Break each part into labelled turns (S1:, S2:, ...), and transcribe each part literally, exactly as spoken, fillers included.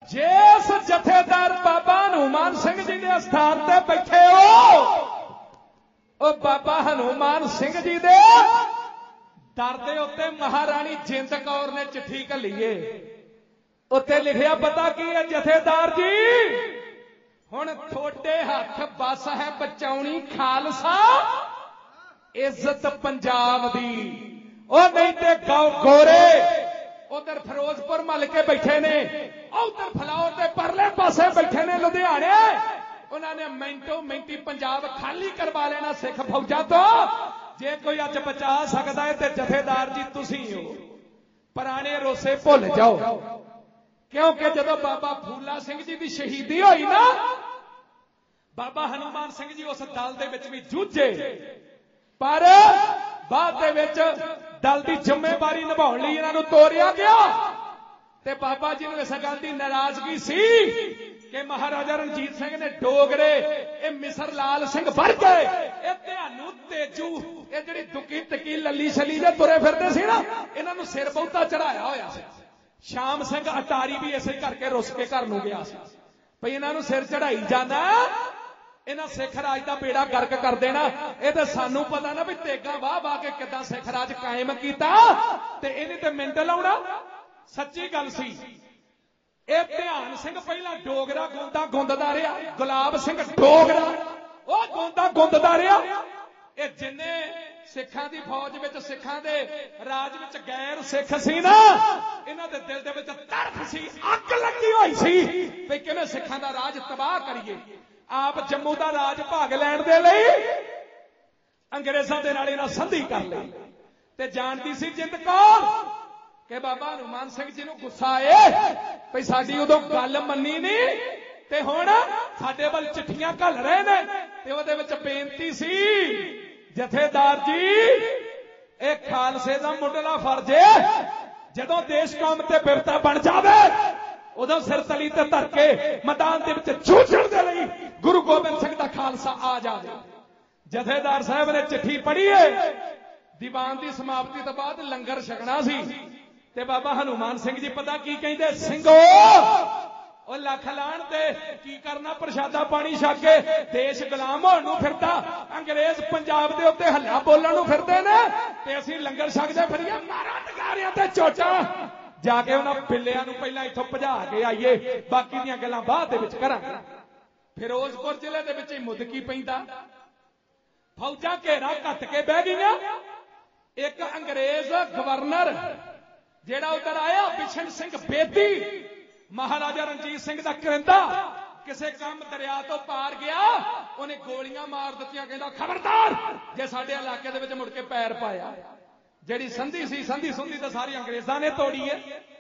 S1: जिस जथेदार बाबा हनुमान सिंह जी के स्थान ते बैठे हो ओ बाबा हनुमान सिंह जी दे दर दे उत्ते महारानी जिंद कौर ने चिट्ठी घल्लीए उत्ते लिखिया पता की है जथेदार जी हुण थोड़े हाथ बस है बचाउणी खालसा इज्जत पंजाब दी ओ नहीं ते गोरे उधर फिरोजपुर मल के बैठे ने उधर फलावर के परले पासे बैठे ने लुधियाने उन्होंने मिंटो मिंटी पंजाब खाली करवा लेना सिख फौजा तो जे कोई अज बचा सकता है तो जथेदार जी तुसी हो पुराने रोसे भुल जाओ क्योंकि जदों बाबा फूला सिंह जी की शहीदी हुई ना बाबा हनुमान सिंह जी उस दल दे विच भी जूझे पर बाद दे विच दल की जिम्मेवारी निभाउण लई इन्हां नूं तोरिया गया ते बाबा जी नूं इस गल की नाराजगी सी कि महाराजा रणजीत सिंह ने डोगरे ये मिसर लाल सिंह वर्गे ये ध्यानू तेजू ये जिहड़ी दुकी तकी लली छली दे तुरे फिरदे सी ना इन्हां नूं सिर बहुता चढ़ाया होया सी श्याम सिंह अटारी भी इसे करके रुस के घर नूं गया सी भई इन्हां नूं सिर चढ़ाई जाना इन्हां सिख राज का बेड़ा गर्क कर देना ये तो सानू पता ना भी तेगा वाह वाह के किदां सिख राज कायम कीता ते इहने ते मिंट लाउणा सच्ची गल सी ये ध्यान सिंह पहला डोगरा गोंदा गुंददा रहा गुलाब सिंह डोगरा वो गोंदा गुंददा रहा ये जिन्ने सिखां दी फौज विच सिखां दे राज विच गैर सिख सी ना इन्हां दे दिल दे विच तरफ सी अग लगी होई सी भी किवें सिखां दा राज तबाह करिए आप जम्मू का राज भाग लैण दे लई अंग्रेजां दे नाल इन्हां संधि कर लई ते जानदी सी जिंद कौर कि बाबा हनुमान सिंह जी नूं गुस्सा आए भई साडी उदों गल मन्नी नहीं ते हुण साडे वल चिट्ठियां घल रहे ने ते ओहदे विच बेनती सी जथेदार जी ये खालसे दा मुंडला फर्ज है जदों देश कौम ते बिरता बन जावे उदों सिर तली ते धर के मैदान दे विच जूझण दे लई गुरु गोबिंद सिंह दा खालसा आ जावे जथेदार साहब ने चिट्ठी पढ़ी है दीवान की समाप्ति तो बाद लंगर छकना सी ते बाबा हनुमान सिंह जी पता की कहंदे सिंघो ओ लख लाण ते की करना प्रशादा पानी छक के देश गुलाम होण नूं फिरदा अंग्रेज पंजाब दे उत्ते हल्ला बोलण नूं फिरदे ने ते असीं लंगर छकदे फिरीए मारा नगारियां ते चोचा जाके उन्हां पिल्लियां नूं पहिलां इत्थों भजा के आईए बाकी दीयां गल्लां बाਅद दे विच करांगे फिरोजपुर जिले दे विच मुदकी पैंदा फौजां घेरा घट के बह गईयां एक अंग्रेज गवर्नर जेड़ा उधर आया बिशन सिंह बेदी महाराजा रणजीत सिंह दा करिंदा किसे काम दरिया तो पार गया उन्हें गोलियां मार दित्तियां कहंदा खबरदार जे साडे इलाके दे विच मुड़ के पैर पाया जेड़ी संधि सी संधि सुंधी तो सारी अंग्रेजां ने तोड़ी है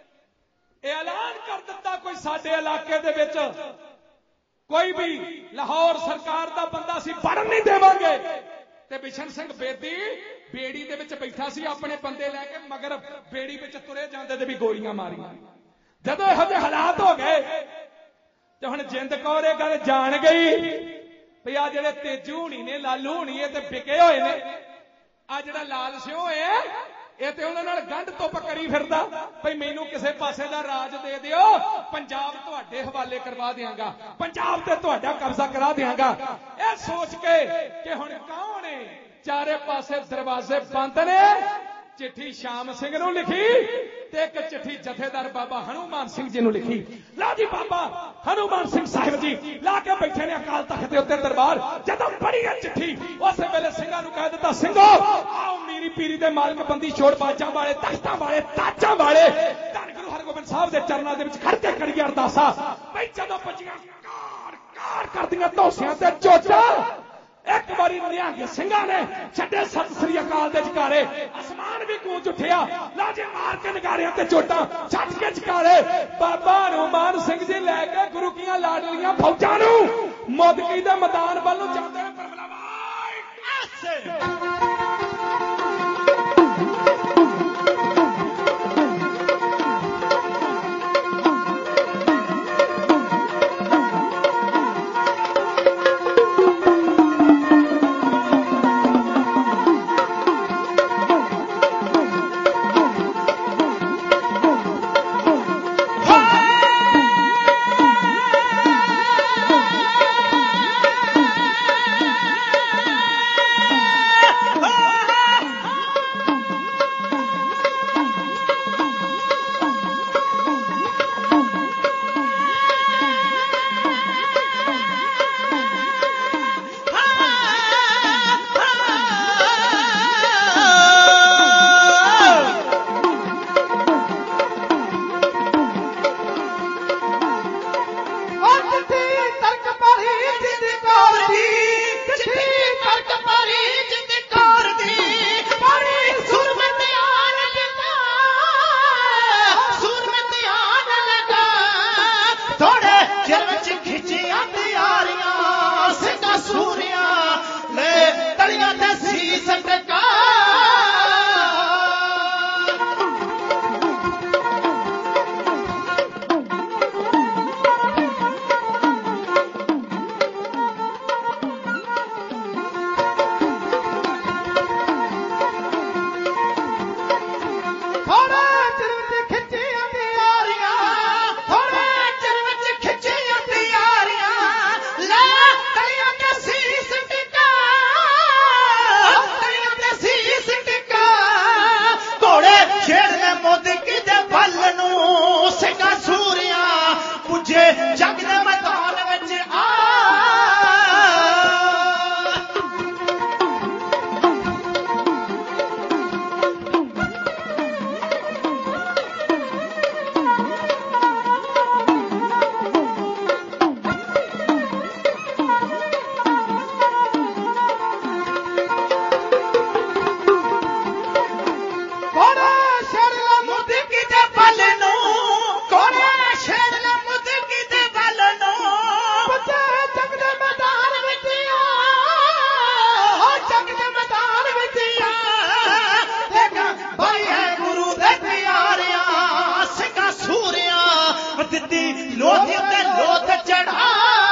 S1: ऐलान कर दिता कोई साडे इलाके दे विच कोई भी लाहौर सरकार दा बंदा सी वड़न नहीं देवांगे ते बिशन सिंह बेदी बेड़ी दे विच बैठा सी अपने बंदे लैके मगर बेड़ी विच तुरे जांदे ते भी गोलियां मारियां जदों इहो जिहे हालात हो गए ते हुण जिंद कौर इह गल जान गई भी आ जिहड़े तेजू होणी ने लालू होणी ये ते बिके होए ने आ जिहड़ा लाल सिंह है ये ते उन्हां नाल गंढ तुप करी फिरदा भई मैनूं किसे पासे दा राज दे दिओ पंजाब तुहाडे हवाले करवा दिआंगा पंजाब ते तुहाडा कब्जा करा दिआंगा ये सोच के कि हुण कौन है चारे पासे दरवाजे बंद ने चिट्ठी श्याम सिंह नूं लिखी ते एक चिट्ठी जथेदार बाबा हनुमान सिंह जी नूं लिखी ला जी बाबा हनुमान सिंह साहिब जी ला के बैठे ने अकाल तख्त दे उत्ते दरबार जदों पढ़ी है चिट्ठी उस वेले सिंघां नूं कह दिता सिंघो आओ मीरी पीरी दे मालक बंदी छोड़ बाजां वाले तख्तां वाले ताजां वाले धन गुरु हरगोबिंद साहब दे चरनां दे विच खड़ के करिए अरदासा भई जदों बजियां कार कार करदियां धौसियां ते चोचा एक बारी निहंग सिंघां ने छड्डे सत श्री अकाल दे जकारे आसमान भी गूंज उठिया लाजे मार के नगारियां ते चोटां छड्ड के जकारे बाबा हनुमान सिंह जी लैके गुरु कीआं लाडलियां फौजां नूं मुदकी दे मैदान वल नूं जांदे पर बुलावा ऐसे
S2: ਦਿੱਤੀ ਲੋਥ ਉੱਤੇ ਲੋਥ ਚੜਾ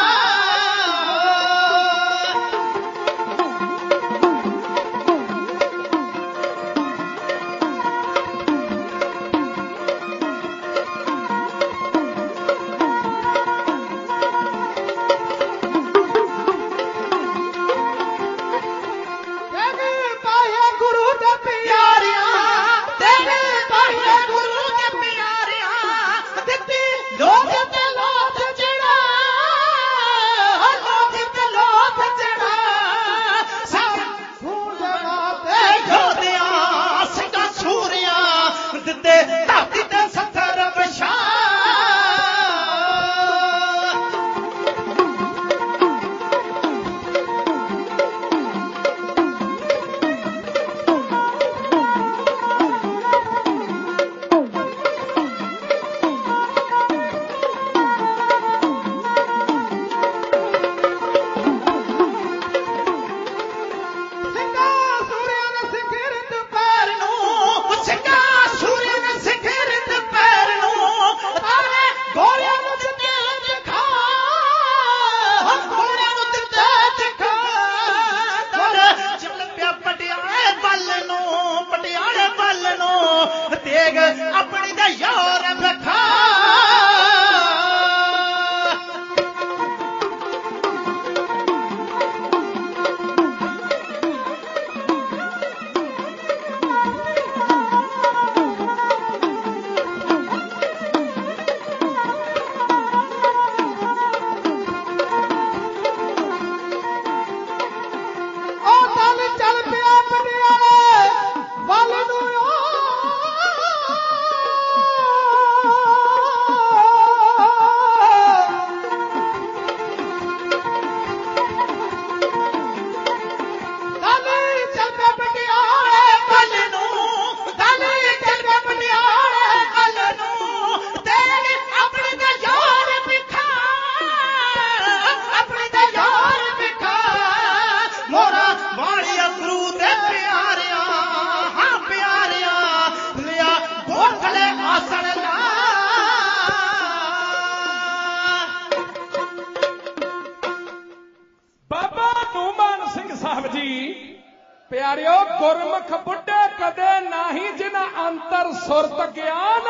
S1: ਪਿਆਰਿਓ ਗੁਰਮੁਖ ਬੁੱਢੇ ਕਦੇ ਨਹੀਂ ਜਿਨ੍ਹਾਂ ਅੰਤਰ ਸੁਰਤ ਗਿਆਨ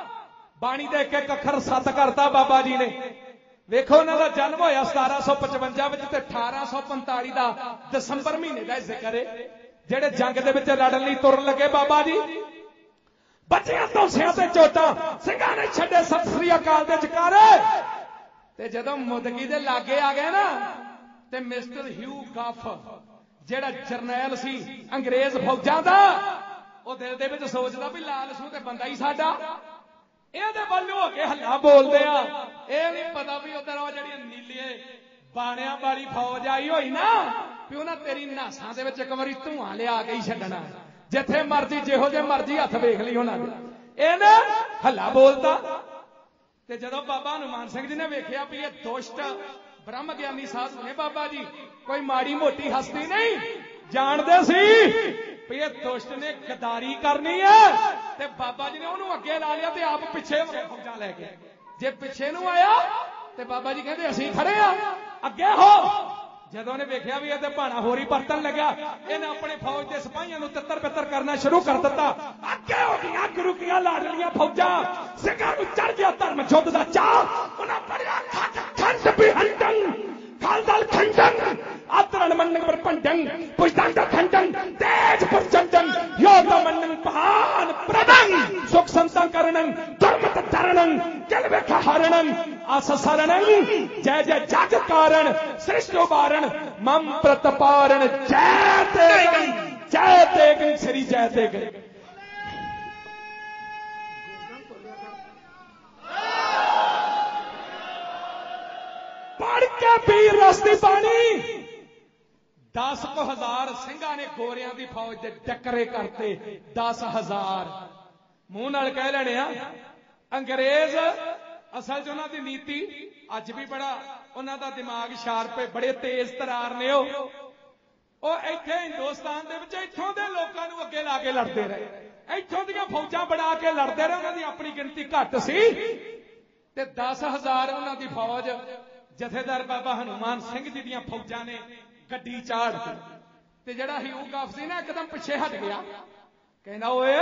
S1: ਬਾਣੀ ਦੇ ਇੱਕ ਇੱਕ ਅੱਖਰ ਸੱਤ ਕਰਤਾ ਬਾਬਾ ਜੀ ਨੇ। ਵੇਖੋ ਉਹਨਾਂ ਦਾ ਜਨਮ ਹੋਇਆ ਸਤਾਰਾਂ ਸੌ ਪਚਵੰਜਾ ਵਿੱਚ ਤੇ ਅਠਾਰਾਂ ਸੌ ਪੰਤਾਲੀ ਦਾ ਦਸੰਬਰ ਮਹੀਨੇ ਦਾ ਜ਼ਿਕਰ ਹੈ। ਜਿਹੜੇ ਜੰਗ ਦੇ ਵਿੱਚ ਲੜਨ ਲਈ ਤੁਰਨ ਲੱਗੇ ਬਾਬਾ ਜੀ ਬੱਚਿਆਂ ਧੌਂਸਿਆਂ ਤੇ ਚੋਟਾਂ ਸਿੰਘਾਂ ਨੇ ਛੱਡੇ ਸਤਿ ਸ੍ਰੀ ਅਕਾਲ ਦੇ ਜਕਾਰੇ ਤੇ ਜਦੋਂ ਮੁਦਗੀ ਦੇ ਲਾਗੇ ਆ ਗਏ ਨਾ ਤੇ ਮਿਸਟਰ ਹਿਊ ਗੱਫ ਜਿਹੜਾ ਜਰਨੈਲ ਸੀ ਅੰਗਰੇਜ਼ ਫੌਜਾਂ ਦਾ ਉਹ ਦਿਲ ਦੇ ਵਿੱਚ ਸੋਚਦਾ ਵੀ ਲਾਲ ਸੂ ਤੇ ਬੰਦਾ ਹੀ ਸਾਡਾ ਇਹਦੇ ਵੱਲ ਹੋ ਕੇ ਹੱਲਾ ਬੋਲਦੇ ਆ। ਇਹ ਨਹੀਂ ਪਤਾ ਵੀ ਉਧਰ ਉਹ ਜਿਹੜੀ ਨੀਲੇ ਬਾਣਿਆਂ ਵਾਲੀ ਫੌਜ ਆਈ ਹੋਈ ਨਾ ਵੀ ਉਹਨਾਂ ਤੇਰੀ ਨਾਸਾਂ ਦੇ ਵਿੱਚ ਇੱਕ ਵਾਰੀ ਧੂਆਂ ਲਿਆ ਕੇ ਹੀ ਛੱਡਣਾ ਜਿੱਥੇ ਮਰਜੀ ਜਿਹੋ ਜਿਹੇ ਮਰਜੀ ਹੱਥ ਵੇਖ ਲਈ ਉਹਨਾਂ ਦੇ। ਇਹਨੇ ਹੱਲਾ ਬੋਲਤਾ ਤੇ ਜਦੋਂ ਬਾਬਾ ਹਨੂਮਾਨ ਸਿੰਘ ਜੀ ਨੇ ਵੇਖਿਆ ਵੀ ਇਹ ਦੁਸ਼ਟ ਬ੍ਰਹਮ ਗਿਆਨੀ ਸਾਧੂ ਨੇ ਬਾਬਾ ਜੀ ਕੋਈ ਮਾੜੀ ਮੋਟੀ ਹਸਤੀ ਨਹੀਂ ਜਾਣਦੇ ਸੀ ਵੀ ਇਹ ਦੁਸ਼ਟ ਨੇ ਗਦਾਰੀ ਕਰਨੀ ਹੈ ਤੇ ਬਾਬਾ ਜੀ ਨੇ ਉਹਨੂੰ ਅੱਗੇ ਲਾ ਲਿਆ ਤੇ ਆਪ ਪਿੱਛੇ ਫੌਜਾਂ ਲੈ ਕੇ। ਜੇ ਪਿੱਛੇ ਨੂੰ ਆਇਆ ਤੇ ਬਾਬਾ ਜੀ ਕਹਿੰਦੇ ਅਸੀਂ ਖੜੇ ਆ ਅੱਗੇ ਹੋ। ਜਦੋਂ ਉਹਨੇ ਵੇਖਿਆ ਵੀ ਇਹ ਤੇ ਭਾਣਾ ਹੋਰੀ ਪਰਤਣ ਲੱਗਾ ਇਹਨੇ ਆਪਣੇ ਫੌਜ ਦੇ ਸਿਪਾਹੀਆਂ ਨੂੰ ਤਿੱਤਰ ਬਿੱਤਰ ਕਰਨਾ ਸ਼ੁਰੂ ਕਰ ਦਿੱਤਾ। ਅੱਗੇ ਹੋ ਗਈਆਂ ਗੁਰੂ ਦੀਆਂ ਲਾਡਲੀਆਂ ਫੌਜਾਂ ਸਿੰਘਾਂ ਨੂੰ ਚੜ ਗਿਆ ਧਰਮ ਯੁੱਧ ਦਾ ਚਾਅ। ਉਹਨਾਂ ਪੜਿਆ ਖੰਡ ਬਿਹੰਡੰ ਖਾਲਦਲ ਖੰਡੰ ਆਤਰਣ ਮੰਨੰ ਪਰਪੰਡੰ ਪੁਜਦੰਡ ਖੰਡੰ ਤੇਜ ਪ੍ਰਚੰਡੰ ਯੋਧ ਮੰਨੰ ਪਹਾਨ ਪ੍ਰਦੰ ਸੁਖ ਸੰਤਾਂ ਕਰਨੰ ਧਰਮਤ ਧਰਣੰ ਜਲ ਵੇਖ ਹਰਣੰ ਆਸ ਸਰਣੰ ਜੈ ਜੈ ਜਗ ਕਾਰਣ ਸ੍ਰਿਸ਼ਟ ਉਬਾਰਣ ਮਮ ਪ੍ਰਤਪਾਰਣ ਜੈ ਤੇਗੰ ਜੈ ਤੇਗੰ ਸ੍ਰੀ ਜੈ ਤੇਗੰ। ਪੜ ਕੇ ਪੀਰ ਰਸਤੀ ਪਾਣੀ ਦਸ ਕੁ ਹਜ਼ਾਰ ਸਿੰਘਾਂ ਨੇ ਗੋਰਿਆਂ ਦੀ ਫੌਜ ਦੇ ਟੱਕਰੇ ਕਰਤੇ। ਦਸ ਹਜ਼ਾਰ ਮੂੰਹ ਨਾਲ ਕਹਿ ਲੈਣੇ ਆ। ਅੰਗਰੇਜ਼ ਅਸਲ 'ਚ ਉਹਨਾਂ ਦੀ ਨੀਤੀ ਅੱਜ ਵੀ ਬੜਾ ਉਹਨਾਂ ਦਾ ਦਿਮਾਗ ਸ਼ਾਰਪ ਹੈ ਬੜੇ ਤੇਜ਼ ਤਰਾਰ ਨੇ। ਉਹ ਉਹ ਇੱਥੇ ਹਿੰਦੁਸਤਾਨ ਦੇ ਵਿੱਚ ਇੱਥੋਂ ਦੇ ਲੋਕਾਂ ਨੂੰ ਅੱਗੇ ਲਾ ਕੇ ਲੜਦੇ ਰਹੇ ਇੱਥੋਂ ਦੀਆਂ ਫੌਜਾਂ ਬਣਾ ਕੇ ਲੜਦੇ ਰਹੇ। ਉਹਨਾਂ ਦੀ ਆਪਣੀ ਗਿਣਤੀ ਘੱਟ ਸੀ ਤੇ ਦਸ ਹਜ਼ਾਰ ਉਹਨਾਂ ਦੀ ਫੌਜ ਜਥੇਦਾਰ ਬਾਬਾ ਹਨੂਮਾਨ ਸਿੰਘ ਜੀ ਦੀਆਂ ਫੌਜਾਂ ਨੇ ਗੱਡੀ ਚਾੜ ਦਿੱਤੀ ਤੇ ਜਿਹੜਾ ਹਿਊ ਗਫ ਸੀ ਨਾ ਇੱਕਦਮ ਪਿੱਛੇ ਹਟ ਗਿਆ। ਕਹਿੰਦਾ ਓਏ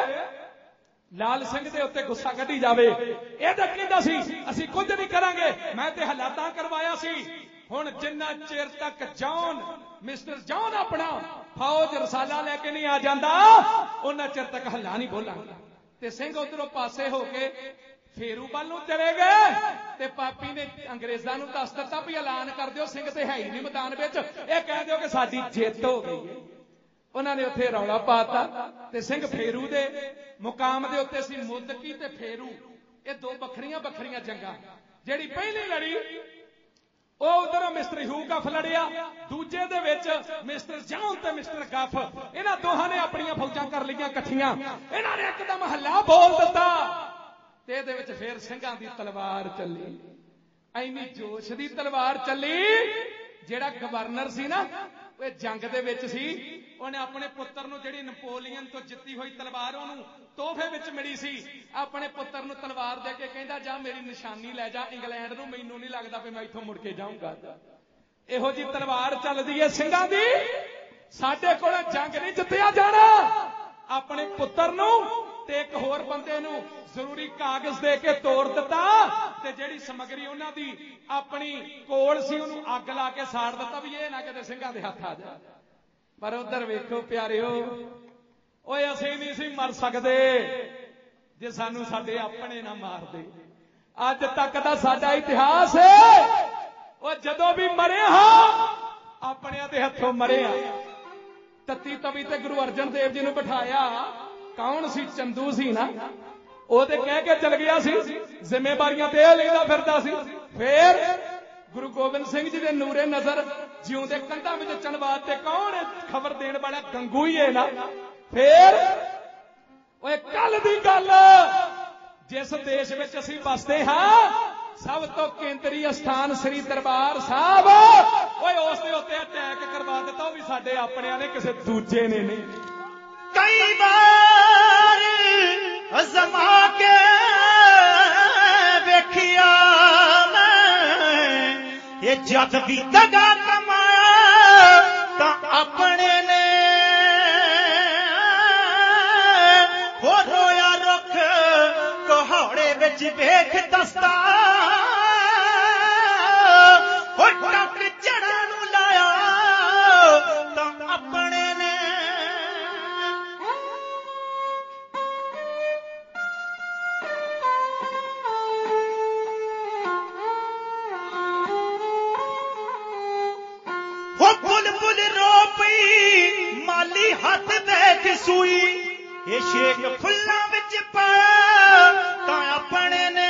S1: ਲਾਲ ਸਿੰਘ ਦੇ ਉੱਤੇ ਗੁੱਸਾ ਕੱਢੀ ਜਾਵੇ, ਇਹ ਤਾਂ ਕਹਿੰਦਾ ਸੀ ਅਸੀਂ ਕੁਝ ਨਹੀਂ ਕਰਾਂਗੇ, ਮੈਂ ਤੇ ਹਾਲਾਤਾਂ ਕਰਵਾਇਆ ਸੀ। ਹੁਣ ਜਿੰਨਾ ਚਿਰ ਤੱਕ ਜੌਨ ਮਿਸਟਰ ਜੌਨ ਆਪਣਾ ਫੌਜ ਰਸਾਲਾ ਲੈ ਕੇ ਨਹੀਂ ਆ ਜਾਂਦਾ ਉਹਨਾਂ ਚਿਰ ਤੱਕ ਹੱਲਾ ਨਹੀਂ ਬੋਲਾਂਗਾ। ਤੇ ਸਿੰਘ ਉਧਰੋਂ ਪਾਸੇ ਹੋ ਕੇ ਫੇਰੂ ਵੱਲ ਨੂੰ ਚਲੇ ਗਏ ਤੇ ਪਾਪੀ ਨੇ ਅੰਗਰੇਜ਼ਾਂ ਨੂੰ ਦੱਸ ਦਿੱਤਾ ਵੀ ਐਲਾਨ ਕਰ ਦਿਓ ਸਿੰਘ ਤੇ ਹੈ ਹੀ ਨਹੀਂ ਮੈਦਾਨ ਵਿੱਚ, ਇਹ ਕਹਿ ਦਿਓ ਕਿ ਸਾਡੀ ਜਿੱਤ ਹੋ ਗਈ ਹੈ। ਉਹਨਾਂ ਨੇ ਉੱਥੇ ਰੌਲਾ ਪਾਤਾ ਤੇ ਸਿੰਘ ਫੇਰੂ ਦੇ ਮੁਕਾਮ ਦੇ ਉੱਤੇ ਸੀ। ਮੁੱਦਕੀ ਤੇ ਫੇਰੂ ਇਹ ਦੋ ਵੱਖਰੀਆਂ ਵੱਖਰੀਆਂ ਜੰਗਾਂ। ਜਿਹੜੀ ਪਹਿਲੀ ਲੜੀ ਉਹ ਉਧਰੋਂ ਮਿਸਟਰ ਹਿਊ ਗਫ ਲੜਿਆ, ਦੂਜੇ ਦੇ ਵਿੱਚ ਮਿਸਟਰ ਜੌਨ ਤੇ ਮਿਸਟਰ ਗਫ ਇਹਨਾਂ ਦੋਹਾਂ ਨੇ ਆਪਣੀਆਂ ਫੌਜਾਂ ਕਰ ਲਈਆਂ ਇਕੱਠੀਆਂ। ਇਹਨਾਂ ਨੇ ਇੱਕਦਮ ਹੱਲਾ ਬੋਲ ਦਿੱਤਾ ਤੇ ਇਹਦੇ ਵਿੱਚ ਫੇਰ ਸਿੰਘਾਂ ਦੀ ਤਲਵਾਰ ਚੱਲੀ, ਐਨੀ ਜੋਸ਼ ਦੀ ਤਲਵਾਰ ਚੱਲੀ। ਜਿਹੜਾ ਗਵਰਨਰ ਸੀ ਨਾ ਉਹ ਜੰਗ ਦੇ ਵਿੱਚ ਸੀ, ਉਹਨੇ ਆਪਣੇ ਪੁੱਤਰ ਨੂੰ ਜਿਹੜੀ ਨੈਪੋਲੀਅਨ ਤੋਂ ਜਿੱਤੀ ਹੋਈ ਤਲਵਾਰ ਉਹਨੂੰ ਤੋਹਫੇ ਵਿੱਚ ਮਿਲੀ ਸੀ, ਆਪਣੇ ਪੁੱਤਰ ਨੂੰ ਤਲਵਾਰ ਦੇ ਕੇ ਕਹਿੰਦਾ ਜਾ ਮੇਰੀ ਨਿਸ਼ਾਨੀ ਲੈ ਜਾ ਇੰਗਲੈਂਡ ਨੂੰ, ਮੈਨੂੰ ਨਹੀਂ ਲੱਗਦਾ ਵੀ ਮੈਂ ਇੱਥੋਂ ਮੁੜ ਕੇ ਜਾਊਂਗਾ। ਇਹੋ ਜੀ ਤਲਵਾਰ ਚੱਲਦੀ ਹੈ ਸਿੰਘਾਂ ਦੀ। ਸਾਡੇ ਕੋਲ ਜੰਗ ਨਹੀਂ ਜਿੱਤਿਆ ਜਾਣਾ। ਆਪਣੇ ਪੁੱਤਰ ਨੂੰ ਤੇ ਇੱਕ ਹੋਰ ਬੰਦੇ ਨੂੰ ਜ਼ਰੂਰੀ ਕਾਗਜ਼ ਦੇ ਕੇ ਤੋੜ ਦਿੱਤਾ ਤੇ ਜਿਹੜੀ ਸਮਗਰੀ ਉਹਨਾਂ ਦੀ ਆਪਣੀ ਕੋਲ ਸੀ ਉਹਨੂੰ ਅੱਗ ਲਾ ਕੇ ਸਾੜ ਦਿੱਤਾ ਵੀ ਇਹ ਨਾ ਕਿਤੇ ਸਿੰਘਾਂ ਦੇ ਹੱਥ ਆ ਜਾ। ਪਰ ਉਧਰ ਵੇਖੋ ਪਿਆਰਿਓ, ਓਏ ਅਸੀਂ ਨਹੀਂ ਸੀ ਮਰ ਸਕਦੇ ਜੇ ਸਾਨੂੰ ਸਾਡੇ ਆਪਣੇ ਨਾ ਮਾਰਦੇ। ਅੱਜ ਤੱਕ ਦਾ ਸਾਡਾ ਇਤਿਹਾਸ ਹੈ ਉਹ ਜਦੋਂ ਵੀ ਮਰੇ ਹਾਂ ਆਪਣਿਆਂ ਦੇ ਹੱਥੋਂ ਮਰੇ ਆ। ਤੱਤੀ ਤਵੀ ਤੇ ਗੁਰੂ ਅਰਜਨ ਦੇਵ ਜੀ ਨੂੰ ਬਿਠਾਇਆ, ਕੌਣ ਸੀ? ਚੰਦੂ ਸੀ ਨਾ, ਉਹ ਤੇ ਕਹਿ ਕੇ ਚਲ ਗਿਆ ਸੀ, ਜ਼ਿੰਮੇਵਾਰੀਆਂ ਤੇ ਇਹ ਲੈਂਦਾ ਫਿਰਦਾ ਸੀ। ਫੇਰ ਗੁਰੂ ਗੋਬਿੰਦ ਸਿੰਘ ਜੀ ਦੇ ਨੂਰੇ ਨਜ਼ਰ ਜਿਉਂਦੇ ਕੰਧਾਂ ਵਿੱਚ ਚਣਵਾ ਤੇ ਕੌਣ ਖਬਰ ਦੇਣ ਵਾਲਾ? ਗੰਗੂ ਹੀ ਹੈ ਨਾ। ਫੇਰ ਓਏ ਕੱਲ ਦੀ ਗੱਲ, ਜਿਸ ਦੇਸ਼ ਵਿੱਚ ਅਸੀਂ ਵਸਦੇ ਹਾਂ ਸਭ ਤੋਂ ਕੇਂਦਰੀ ਅਸਥਾਨ ਸ੍ਰੀ ਦਰਬਾਰ ਸਾਹਿਬ, ਓਏ ਉਸ ਦੇ ਉੱਤੇ ਅਟੈਕ ਕਰਵਾ ਦਿੱਤਾ, ਉਹ ਵੀ ਸਾਡੇ ਆਪਣਿਆਂ ਨੇ, ਕਿਸੇ ਦੂਜੇ ਨੇ ਨਹੀਂ।
S2: ਕਈ ਵਾਰ ਅਜ਼ਮਾ ਕੇ ਵੇਖਿਆ ਮੈਂ, ਇਹ ਜਦ ਵੀ ਦਗਾ ਕਮਾਇਆ ਤਾਂ ਆਪਣੇ ਨੇ ਹੋ ਰੋਇਆ ਰੁੱਖ ਕੋਹੜੇ ਵਿੱਚ ਵੇਖ ਦਸਤਾ, ਹੋ ਟੱਕ ਜੜਾਂ ਨੂੰ ਲਾਇਆ ਤਾਂ ਆਪਣੇ ਨੇ। बुलबुल रो पई माली हथ देख सूई, ये शेख फुल्लां विच पाया तां अपने ने।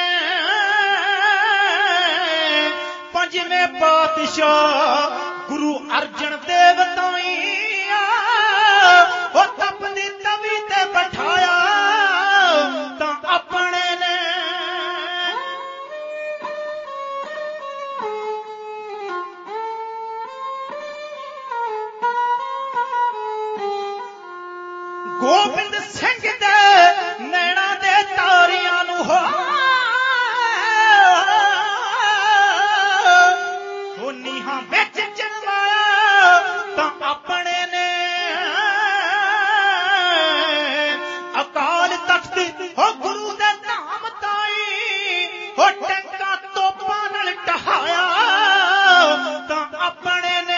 S2: पंजवें पातशाह गुरु अर्जन देव ताई ओ तपदी तवी ते बिठाया तां अपने ने। गोबिंद सिंह दे नैना दे तारियां नू हो नीहां विच चलवाया तां अपने ने। अकाल तख्त हो गुरु दे धाम ताई हो टंका तोपां नाल ढहाया तां अपने ने।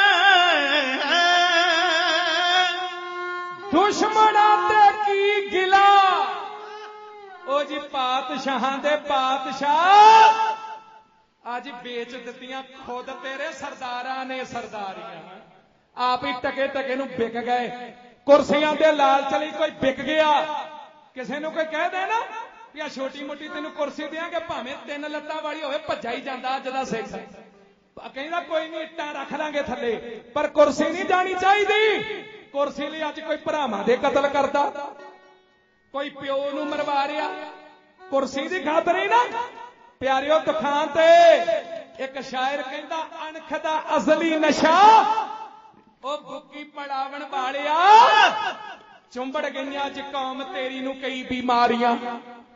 S1: दुश्मना ते की गिला, ओ जी पातशाहां दे पातशाह आज बेच दित्तियां खुद तेरे सरदारां ने सरदारियां, आप ही टके टके नूं विक गए। कुर्सियां दे लालच लई कोई विक गया, किसी नूं कोई कह दे ना कि आ छोटी मोटी तैनूं कुर्सी देंगे भावें तीन लत्तां वाली होवे भज्जा ही जांदा अज दा सिख। कहंदा कोई नहीं इट्टां रख लांगे थल्ले, पर कुर्सी नहीं जानी चाहिदी। कुर्सी ਲਈ ਅੱਜ ਕੋਈ ਭਰਾਵਾਂ ਦੇ ਕਤਲ ਕਰਦਾ, ਕੋਈ ਪਿਓ ਨੂੰ ਮਰਵਾ ਰਿਹਾ ਕੁਰਸੀ ਦੀ ਖਾਤਰ ਹੀ ਨਾ। ਪਿਆਰਿਓ ਦੁਖਾਂ ਤੇ ਇੱਕ ਸ਼ਾਇਰ ਕਹਿੰਦਾ ਅਣਖ ਦਾ ਅਸਲੀ ਨਸ਼ਾ ਉਹ ਬੁੱਕੀ ਪੜਾਵਣ ਵਾਲਿਆ, ਚੁੰਬੜ ਗਈਆਂ ਅੱਜ ਕੌਮ ਤੇਰੀ ਨੂੰ ਕਈ ਬਿਮਾਰੀਆਂ।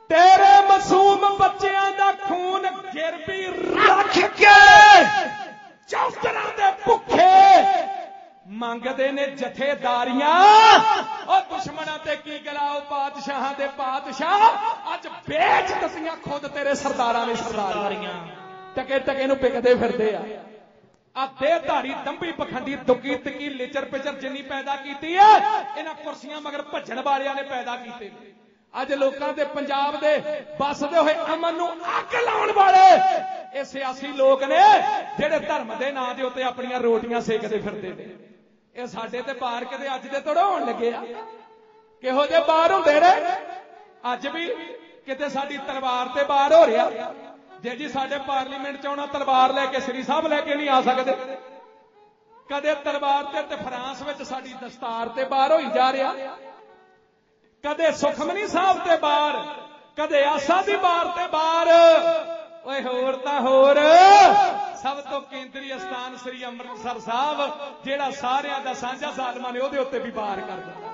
S1: तेरे मासूम बच्चियां दा खून गिरवी रख के चौधरां दे भुखे मंगदे ने जथेदारियां और दुश्मनां ते की गलाओ बादशाहां दे बादशाह अज बेच दसियां खुद तेरे सरदारां ने सरदारियां टके टके नूं पिकदे फिरदे आ आ देहधारी दंभी पखंडी दुकी तकी लिचर पिचर जिन्नी पैदा कीती है इन्हां कुर्सियां मगर भज्जण वालियां ने पैदा कीते अज लोकां दे पंजाब दे बसदे होए अमन नूं अग लाउण वाले ये सियासी लोग ने जिहड़े धर्म दे नां दे उत्ते अपणियां रोटियां सेकदे फिरदे ने ये साडे ते बार किते अज दे तड़ाउण लगे आ किहो जे बार हुंदे ने अज भी किते साडी तलवार ते बार हो रिहा जे जी साडे पार्लीमेंट च आउणा तलवार लैके श्री साहब लैके नहीं आ सकदे कदे तलवार ते ते फ्रांस विच साडी दस्तार ते बार होई जा रिहा कदे सुखमनी साहब ते बार कदे आसा दी बार ते बार ओए होर तां होर सब तो केंद्री स्थान श्री अमृतसर साहब जेड़ा सारियां दा सांझा सालमा ने ओहदे उत्ते भी बार कर दित्ता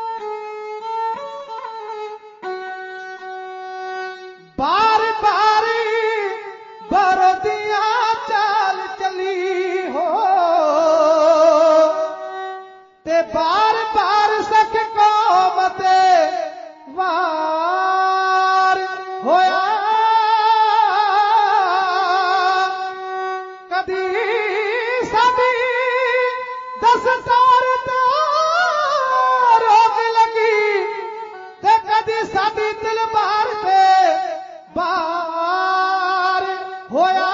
S3: बार बार बरदियां चाल चली हो ते बार बार सख कौम ते वार होया कदी सदी दस्तार ते रोक लगी ते कदी सदी तलवार ते बार होया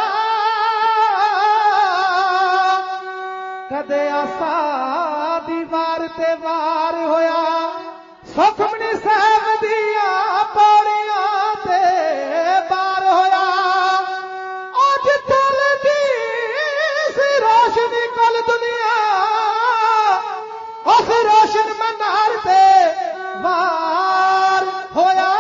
S3: कदे आसा दी वार ते वार होया सुखमनी साहब दिया पौड़ियां ते बार होया अज चलदी सी रोशनी कल दुनिया उस रोशन मनार ते वार होया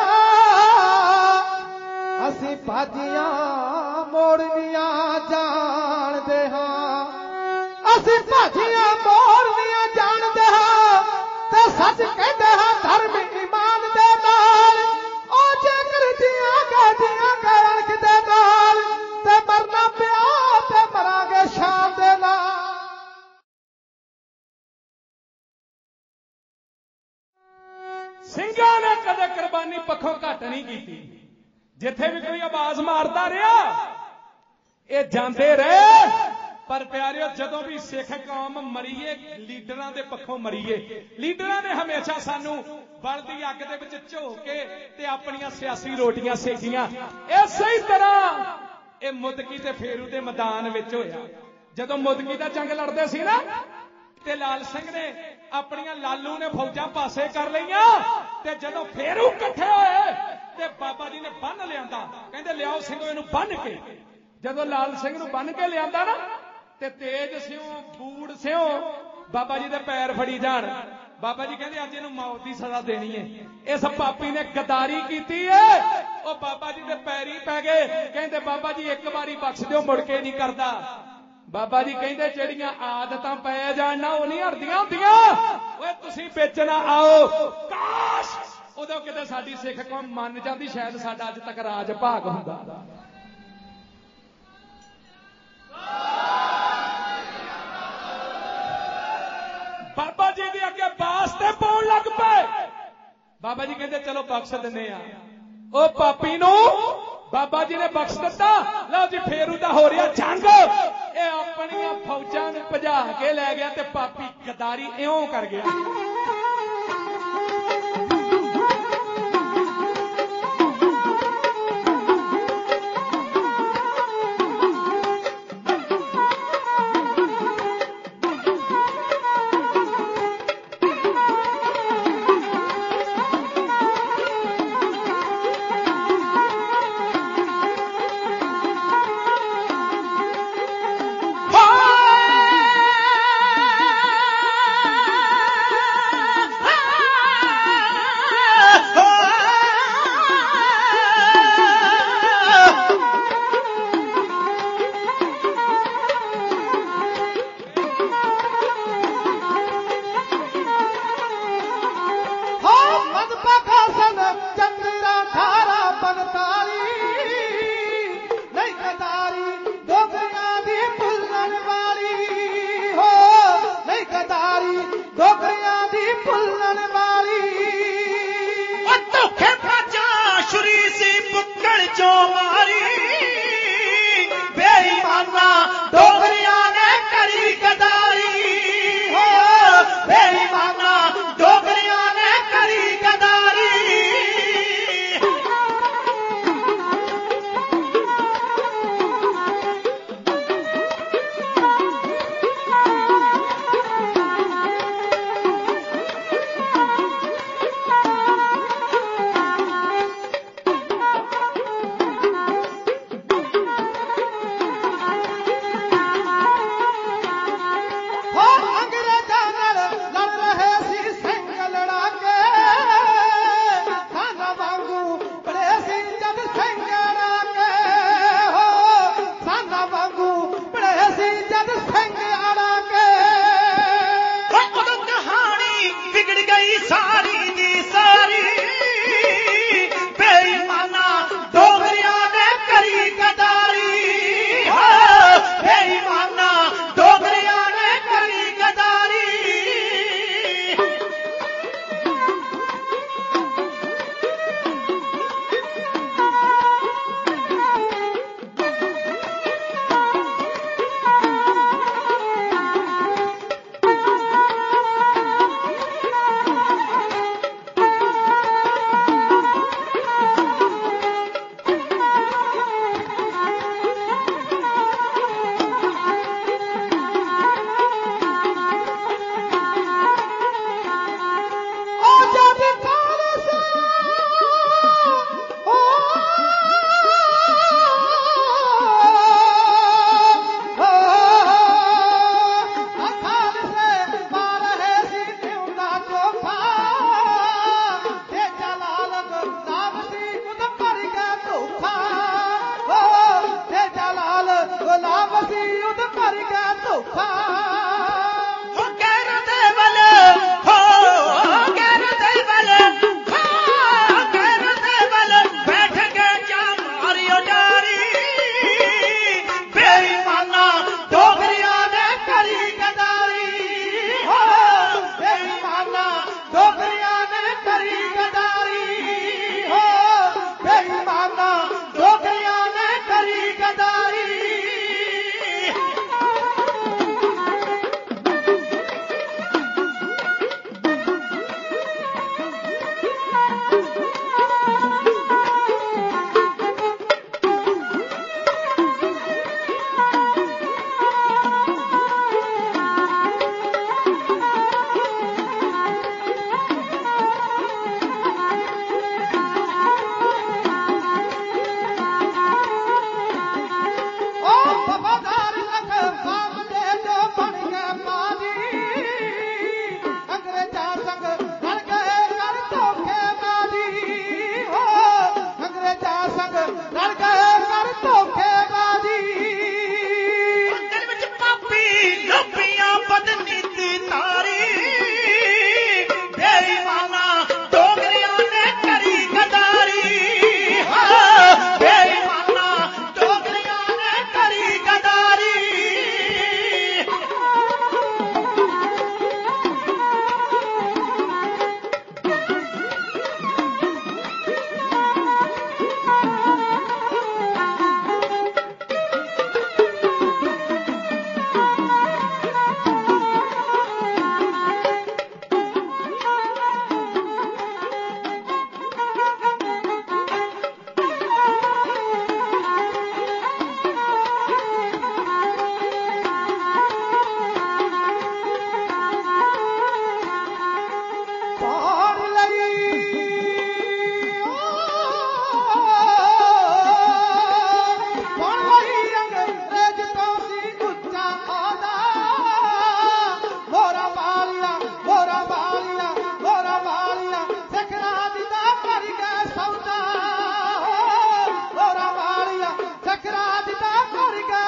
S3: असी भाजियां मोड़नियां जानदे हां असी भाजियां मोड़नियां जानदे हां ते सच कहंदे हां धर्म ईमान दे नाल ओ जेकर जियां गाजियां गलख दे नाल ते मरना पिया ते मरांगे शान दे नाल
S1: ਸਿੰਘਾਂ ने कदे कुर्बानी पखों घट नहीं कीती जिथे भी कोई आवाज मारता रहा ये जाते रहे पर प्यारियो जदों भी सिख कौम मरीए लीडरां दे पखों मरीए लीडरां ने हमेशा सानू बलदी अग दे विच झो के ते अपनियां सियासी रोटियां सेकियां इसे ही तरह ये मुदकी ते फेरू दे मैदान विच होया जदों मुदकी दा जंग लड़दे सी ना ते लाल सिंह ने अपनियां लालू ने फौजां पासे कर लईयां ते जदों फेरू इकट्ठे होए ते बाबा जी ने बन लियांदा कहंदे लियाओ सिंघो इहनूं बन के जदों लाल सिंह नूं बन के लियांदा ना ते तेज सिंह बूड़ सिंह बाबा जी दे पैर फड़ी जाण बाबा जी कहंदे अज इहनूं मौत दी सज़ा देनी है इस पापी ने गद्दारी कीती है ओ बाबा जी दे पैरी पै गए कहंदे बाबा जी एक बारी बख्श दिओ मुड़ के नहीं करदा बाबा जी कहंदे ਜਿਹੜੀਆਂ आदतां पै जाण ना ਉਹ नहीं हटदियां ਹੁੰਦੀਆਂ ਓਏ ਤੁਸੀਂ ਵਿੱਚ ਨਾ ਆਓ ਕਾਸ਼ ਉਦੋਂ ਕਿਤੇ ਸਾਡੀ ਸਿੱਖ ਕੌਮ ਮੰਨ ਜਾਂਦੀ ਸ਼ਾਇਦ ਸਾਡਾ ਅੱਜ ਤੱਕ ਰਾਜ ਭਾਗ ਹੁੰਦਾ ਬਾਬਾ ਜੀ ਦੇ ਅੱਗੇ ਵਾਸਤੇ ਪਾਉਣ ਲੱਗ ਪਏ ਬਾਬਾ ਜੀ ਕਹਿੰਦੇ ਚਲੋ ਬਖਸ਼ ਦਿੰਨੇ ਆ ਉਹ ਪਾਪੀ ਨੂੰ बाबा जी ने बख्श दिता लो जी फेरू दा हो रहा जंग ये अपनियां फौजां नूं भजा के लै गया ते पापी गद्दारी इउं कर गया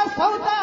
S3: ਸੌਦਾ